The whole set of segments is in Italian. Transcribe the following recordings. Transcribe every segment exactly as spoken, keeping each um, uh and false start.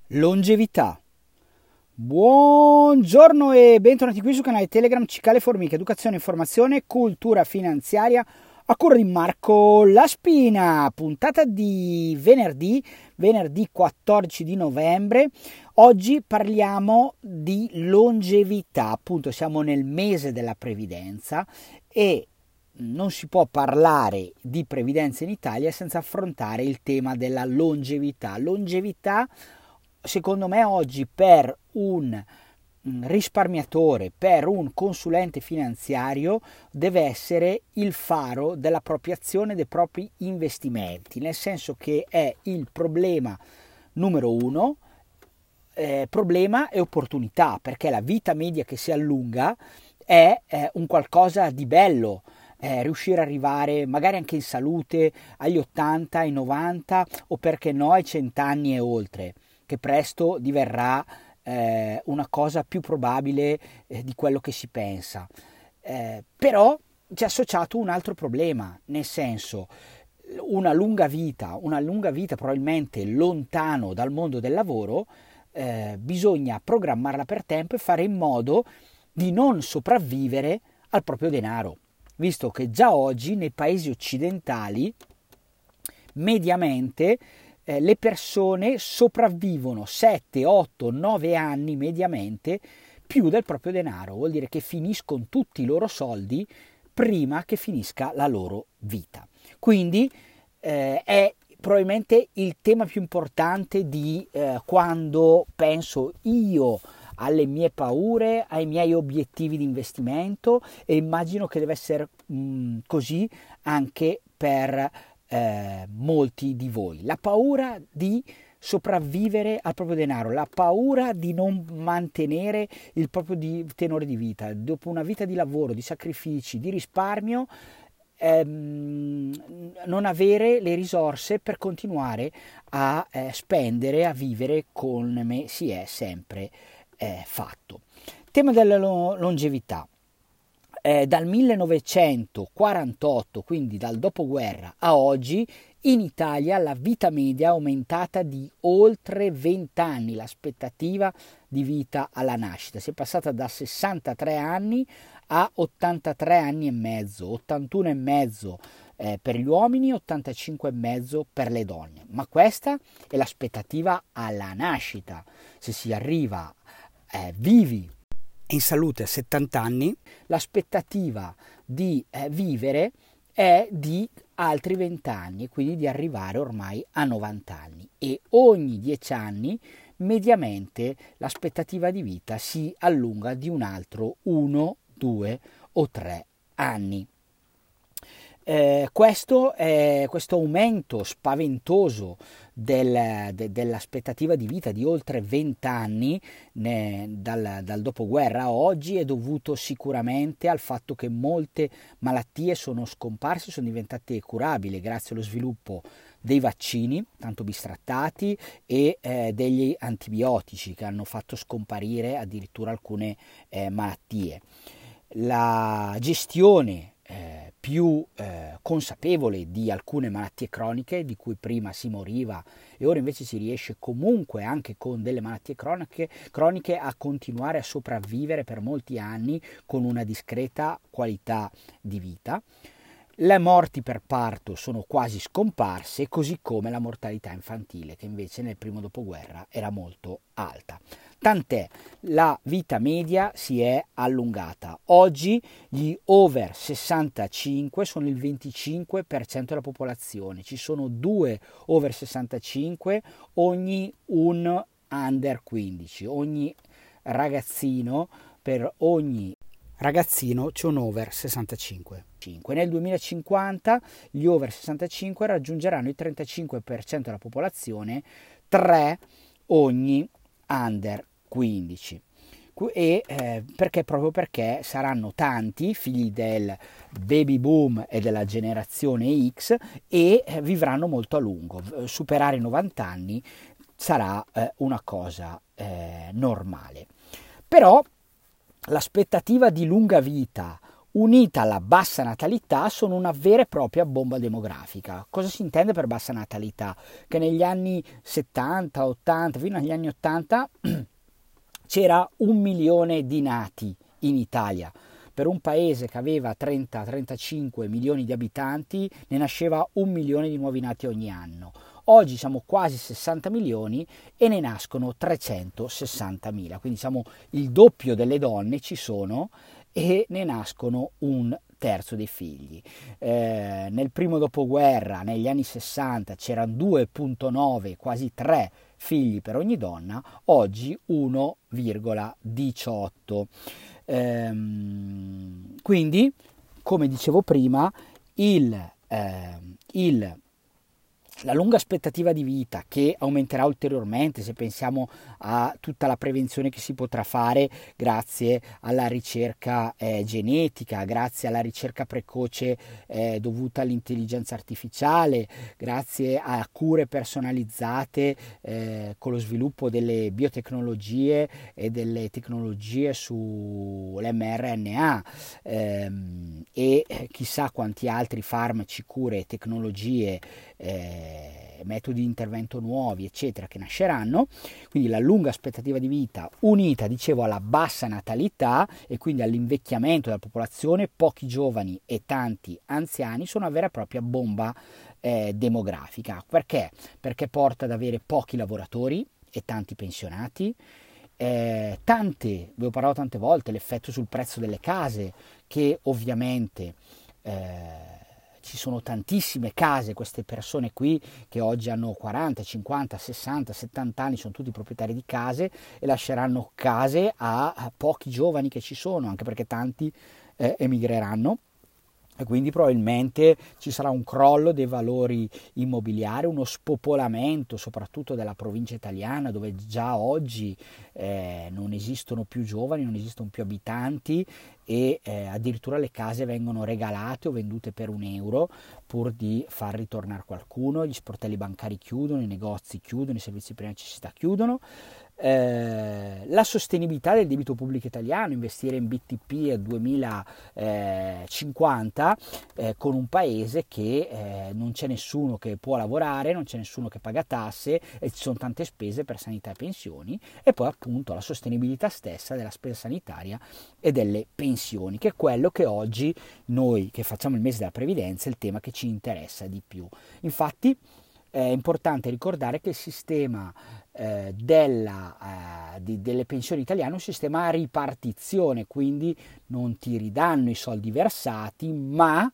Longevità. Buongiorno e bentornati qui sul canale Telegram Cicale Formiche, educazione, informazione, cultura finanziaria a cura di Marco La Spina. Puntata di venerdì, venerdì quattordici di novembre. Oggi parliamo di longevità, appunto siamo nel mese della previdenza e non si può parlare di previdenza in Italia senza affrontare il tema della longevità. Longevità, secondo me, oggi per un risparmiatore, per un consulente finanziario, deve essere il faro della propria azione, dei propri investimenti, nel senso che è il problema numero uno, eh, problema e opportunità, perché la vita media che si allunga è eh, un qualcosa di bello. Eh, riuscire ad arrivare magari anche in salute agli ottanta, ai novanta o perché no ai cento anni e oltre, che presto diverrà eh, una cosa più probabile eh, di quello che si pensa. Eh, però c'è associato un altro problema, nel senso una lunga vita, una lunga vita probabilmente lontano dal mondo del lavoro, eh, bisogna programmarla per tempo e fare in modo di non sopravvivere al proprio denaro, visto che già oggi nei paesi occidentali mediamente eh, le persone sopravvivono sette, otto, nove anni mediamente più del proprio denaro. Vuol dire che finiscono tutti i loro soldi prima che finisca la loro vita. Quindi eh, è probabilmente il tema più importante di eh, quando penso io alle mie paure, ai miei obiettivi di investimento, e immagino che deve essere mh, così anche per eh, molti di voi. La paura di sopravvivere al proprio denaro, la paura di non mantenere il proprio di, tenore di vita, dopo una vita di lavoro, di sacrifici, di risparmio, ehm, non avere le risorse per continuare a eh, spendere, a vivere come si è sempre eh, fatto. Tema della longevità. Eh, dal millenovecentoquarantotto, quindi dal dopoguerra a oggi, in Italia la vita media è aumentata di oltre venti anni, l'aspettativa di vita alla nascita. Si è passata da sessantatré anni a ottantatré anni e mezzo, ottantuno e mezzo eh, per gli uomini, ottantacinque e mezzo per le donne. Ma questa è l'aspettativa alla nascita. Se si arriva eh, vivi e in salute a settanta anni, l'aspettativa di eh, vivere è di altri venti anni, quindi di arrivare ormai a novanta anni, e ogni dieci anni mediamente l'aspettativa di vita si allunga di un altro uno, due o tre anni. Eh, questo, è, questo aumento spaventoso del, de, dell'aspettativa di vita di oltre venti anni ne, dal, dal dopoguerra a oggi è dovuto sicuramente al fatto che molte malattie sono scomparse, sono diventate curabili grazie allo sviluppo dei vaccini, tanto bistrattati, e eh, degli antibiotici che hanno fatto scomparire addirittura alcune eh, malattie. La gestione Eh, più eh, consapevole di alcune malattie croniche di cui prima si moriva e ora invece si riesce comunque anche con delle malattie croniche, croniche a continuare a sopravvivere per molti anni con una discreta qualità di vita. Le morti per parto sono quasi scomparse, così come la mortalità infantile, che invece nel primo dopoguerra era molto alta. Tant'è, la vita media si è allungata. Oggi gli over sessantacinque sono il venticinque per cento della popolazione. Ci sono due over sessantacinque ogni un under quindici. Ogni ragazzino, per ogni ragazzino c'è un over sessantacinque. Nel duemilacinquanta gli over sessantacinque raggiungeranno il trentacinque per cento della popolazione, tre ogni under quindici. E eh, perché proprio perché saranno tanti figli del baby boom e della generazione X e eh, vivranno molto a lungo. Superare i novanta anni sarà eh, una cosa eh, normale. Però l'aspettativa di lunga vita unita alla bassa natalità, sono una vera e propria bomba demografica. Cosa si intende per bassa natalità? Che negli anni settanta, ottanta, fino agli anni ottanta c'era un milione di nati in Italia. Per un paese che aveva trenta trentacinque milioni di abitanti ne nasceva un milione di nuovi nati ogni anno. Oggi siamo quasi sessanta milioni e ne nascono trecentosessantamila, quindi siamo il doppio delle donne ci sono e ne nascono un terzo dei figli. Eh, nel primo dopoguerra, negli anni sessanta, c'erano due virgola nove, quasi tre figli per ogni donna, oggi uno virgola diciotto. Ehm, quindi, come dicevo prima, il, eh, il la lunga aspettativa di vita, che aumenterà ulteriormente se pensiamo a tutta la prevenzione che si potrà fare grazie alla ricerca eh, genetica, grazie alla ricerca precoce eh, dovuta all'intelligenza artificiale, grazie a cure personalizzate eh, con lo sviluppo delle biotecnologie e delle tecnologie sull'emme erre enne a ehm, e chissà quanti altri farmaci, cure e tecnologie eh, metodi di intervento nuovi eccetera che nasceranno. Quindi la lunga aspettativa di vita unita, dicevo, alla bassa natalità e quindi all'invecchiamento della popolazione, pochi giovani e tanti anziani, sono una vera e propria bomba eh, demografica. Perché? Perché porta ad avere pochi lavoratori e tanti pensionati. Eh, tante, vi ho parlato tante volte, l'effetto sul prezzo delle case, che ovviamente eh, ci sono tantissime case, queste persone qui che oggi hanno quaranta, cinquanta, sessanta, settanta anni, sono tutti proprietari di case e lasceranno case a, a pochi giovani che ci sono, anche perché tanti eh, emigreranno. E quindi probabilmente ci sarà un crollo dei valori immobiliari, uno spopolamento soprattutto della provincia italiana, dove già oggi eh, non esistono più giovani, non esistono più abitanti e eh, addirittura le case vengono regalate o vendute per un euro pur di far ritornare qualcuno, gli sportelli bancari chiudono, i negozi chiudono, i servizi di prima necessità chiudono. Eh, la sostenibilità del debito pubblico italiano, investire in bi ti pi al duemilacinquanta eh, con un paese che eh, non c'è nessuno che può lavorare, non c'è nessuno che paga tasse e ci sono tante spese per sanità e pensioni, e poi appunto la sostenibilità stessa della spesa sanitaria e delle pensioni, che è quello che oggi noi che facciamo il mese della previdenza è il tema che ci interessa di più. Infatti è importante ricordare che il sistema eh, della, eh, di, delle pensioni italiane è un sistema a ripartizione, quindi non ti ridanno i soldi versati, ma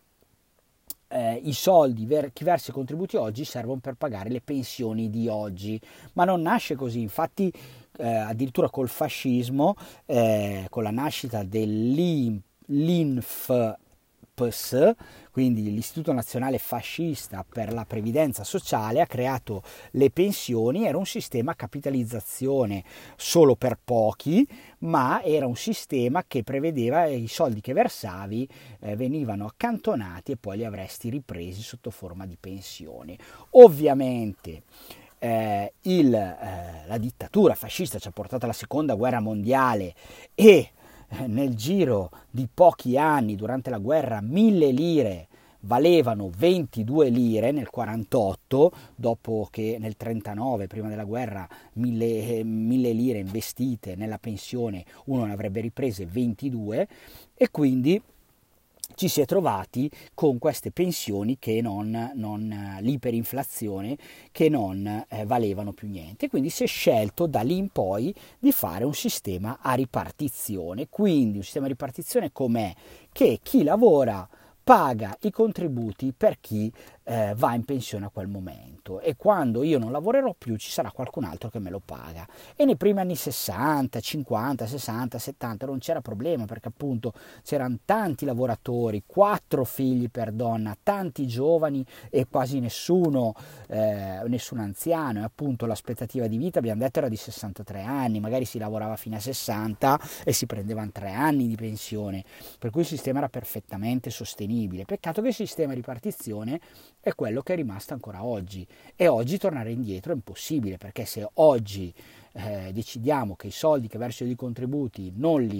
eh, i soldi ver- che versi i contributi oggi servono per pagare le pensioni di oggi. Ma non nasce così, infatti eh, addirittura col fascismo, eh, con la nascita dell'I N F P S, quindi l'Istituto Nazionale Fascista per la Previdenza Sociale, ha creato le pensioni. Era un sistema a capitalizzazione solo per pochi, ma era un sistema che prevedeva i soldi che versavi eh, venivano accantonati e poi li avresti ripresi sotto forma di pensione. Ovviamente eh, il, eh, la dittatura fascista ci ha portato alla seconda guerra mondiale e nel giro di pochi anni, durante la guerra, mille lire valevano ventidue lire nel quarantotto, dopo che nel trentanove, prima della guerra, mille, mille lire investite nella pensione uno ne avrebbe riprese ventidue, e quindi ci si è trovati con queste pensioni che non, non l'iperinflazione, che non eh, valevano più niente. Quindi si è scelto da lì in poi di fare un sistema a ripartizione. Quindi un sistema a ripartizione com'è? Che chi lavora paga i contributi per chi eh, va in pensione a quel momento, e quando io non lavorerò più ci sarà qualcun altro che me lo paga. E nei primi anni sessanta, cinquanta, sessanta, settanta non c'era problema, perché appunto c'erano tanti lavoratori, quattro figli per donna, tanti giovani e quasi nessuno, eh, nessun anziano, e appunto l'aspettativa di vita, abbiamo detto, era di sessantatré anni, magari si lavorava fino a sessanta e si prendevano tre anni di pensione, per cui il sistema era perfettamente sostenibile. Peccato che il sistema di ripartizione è quello che è rimasto ancora oggi, e oggi tornare indietro è impossibile, perché se oggi eh, decidiamo che i soldi che verso i contributi non li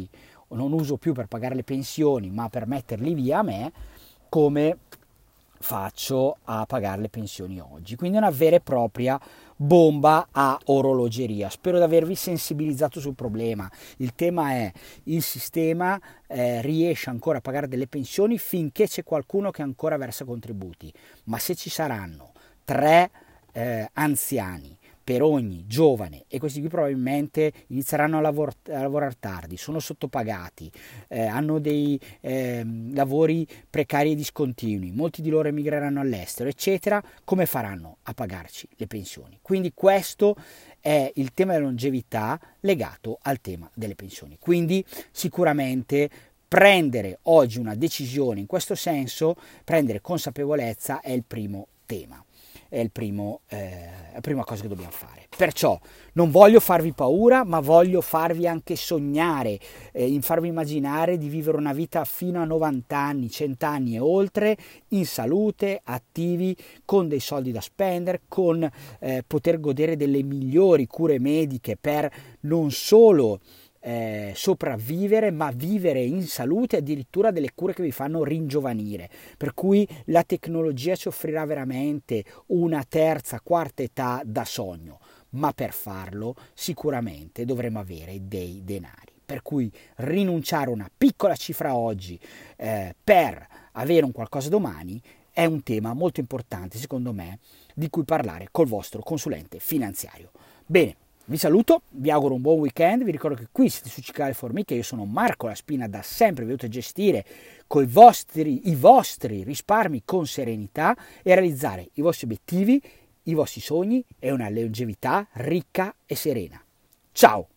non uso più per pagare le pensioni ma per metterli via a me, come faccio a pagare le pensioni oggi. Quindi una vera e propria bomba a orologeria. Spero di avervi sensibilizzato sul problema. Il tema è: il sistema eh, riesce ancora a pagare delle pensioni finché c'è qualcuno che ancora versa contributi, ma se ci saranno tre eh, anziani per ogni giovane, e questi qui probabilmente inizieranno a, lavor- a lavorare tardi, sono sottopagati, eh, hanno dei eh, lavori precari e discontinui, molti di loro emigreranno all'estero, eccetera, come faranno a pagarci le pensioni? Quindi questo è il tema della longevità legato al tema delle pensioni. Quindi sicuramente prendere oggi una decisione in questo senso, prendere consapevolezza, è il primo tema. È il primo, eh, la prima cosa che dobbiamo fare. Perciò non voglio farvi paura, ma voglio farvi anche sognare, eh, farvi immaginare di vivere una vita fino a novanta anni, cento anni e oltre, in salute, attivi, con dei soldi da spendere, con eh, poter godere delle migliori cure mediche per non solo Eh, sopravvivere, ma vivere in salute, addirittura delle cure che vi fanno ringiovanire, per cui la tecnologia ci offrirà veramente una terza, quarta età da sogno, ma per farlo sicuramente dovremo avere dei denari, per cui rinunciare a una piccola cifra oggi eh, per avere un qualcosa domani è un tema molto importante, secondo me, di cui parlare col vostro consulente finanziario. Bene, vi saluto, vi auguro un buon weekend, vi ricordo che qui siete su Ciclare Formiche, io sono Marco La Spina, da sempre venuto a gestire coi vostri, i vostri risparmi con serenità e a realizzare i vostri obiettivi, i vostri sogni e una longevità ricca e serena. Ciao!